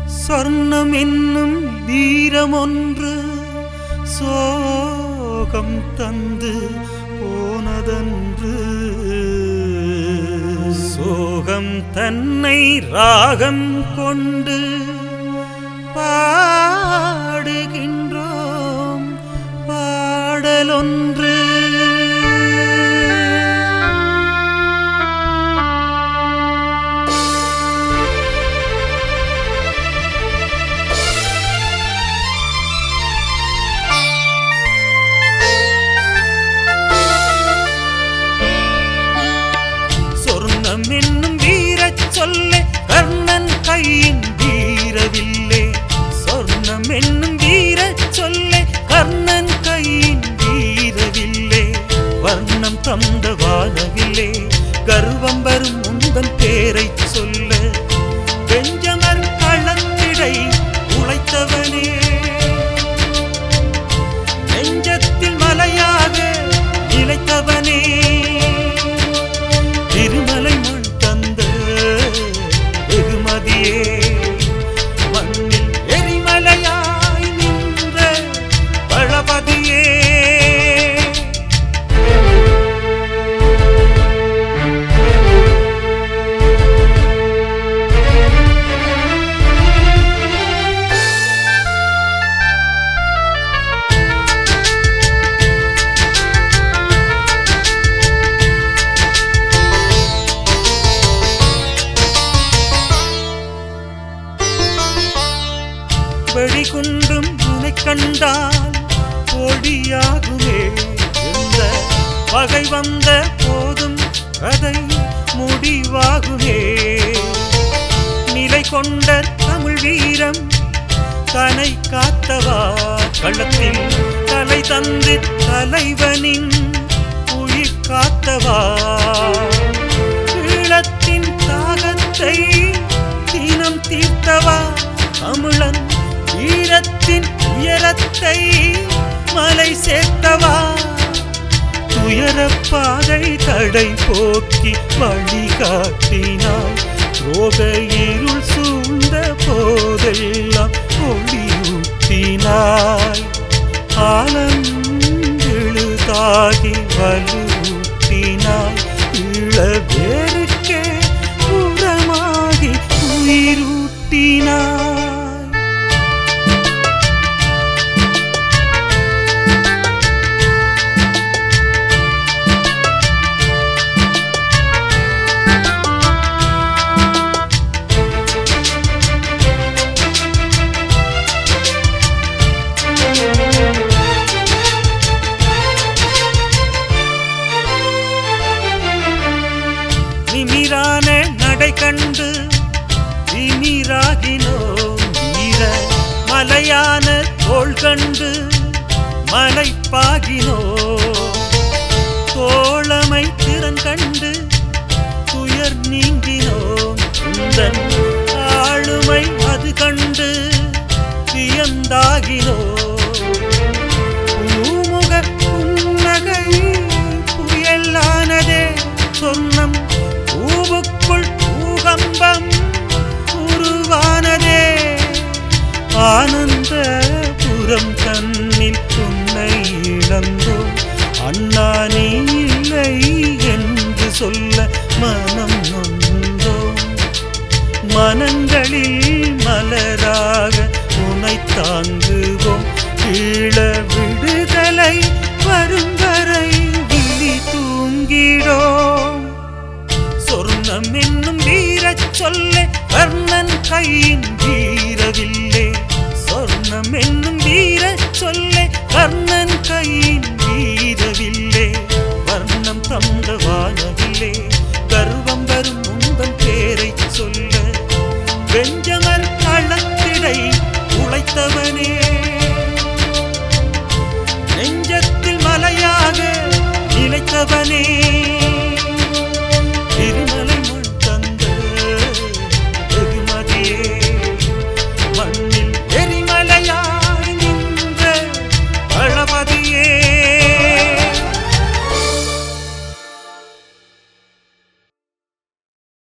சொர்ணம் என்னும் வீரமொன்று சோகம் தந்து போனதன்று. சோகம் தன்னை ராகம் கொண்டு பாடுகின்றோம் பாடலொன்று. சொர்ணம் என்னும் வீரச் சொல்லே கர்ணன் கையின் வீரவில்லே. சொர்ணம் என்னும் வீரச் சொல்லே கர்ணன் கையின் வீரவில்லே. வர்ணம் தந்த வானவில்லே கர்வம் வரும் உந்தன் பேரை சொல்ல. வெஞ்சமர் களத்திடை உழைத்தவனே நெஞ்சத்தில் மலையாக நிலைத்தவனே. திருமலை மண் தந்த வெகுமதியே மண்ணில் எரிமலையாய் நின்ற பழபதியே. வெடிகுண்டும் உனை கண்டால் ஒடியாகுமே. எந்த பகை வந்த போதும் கதை முடிவாகுமே. நிலை கொண்ட தமிழ் வீரம் தனை காத்தவா களத்தில் தலை தந்து தலைவனின் உயிர் காத்தவா. ஈழத்தின் தாகத்தை தினம் தீர்த்தவா தமிழன் வீரத்தின் உயரத்தை மலை சேர்த்தவா. துயரப்பாதை தடை போக்கி வழிகாட்டினாய். ரோக இருள் சூழ்ந்த போதெல்லாம் ஒளியூட்டினாய். ஆலந்தெழுதாகி வலுவூட்டினாய். இளவேருக்கே உரமாகி உயிரூட்டினாய். நிமிரான நடை கண்டு திமிராகினோம் வீர. மலையான தோள் கண்டு மலைப்பாகினோ. தோழமை திறன் கண்டு துயர் நீங்கினோம். உந்தன் ஆளுமை அது கண்டு வியந்தாகினோ. பூமுக புன்னகை புயலானதே சொர்ணம் பூவுக்குள் பூகம்பம் உருவானதே. ஆனந்த புறம் தன்னில் உன்னை இழந்தோம். அண்ணா நீ இல்லை என்று சொல்ல மனம் நொந்தோம். மனங்களில் மலராக உனை தாங்குவோம். ஈழ விடுதலை வரும் வரை விழி தூங்கிடோம். சொர்ணம் என்னும் வீரச் சொல்லே கர்ணன் கையின் வீரவில்லே. சொர்ணம் என்னும் வீரச் சொல்லே கர்ணன் கையின் வீரவில்லே. வர்ணம் தந்த வானவில்லே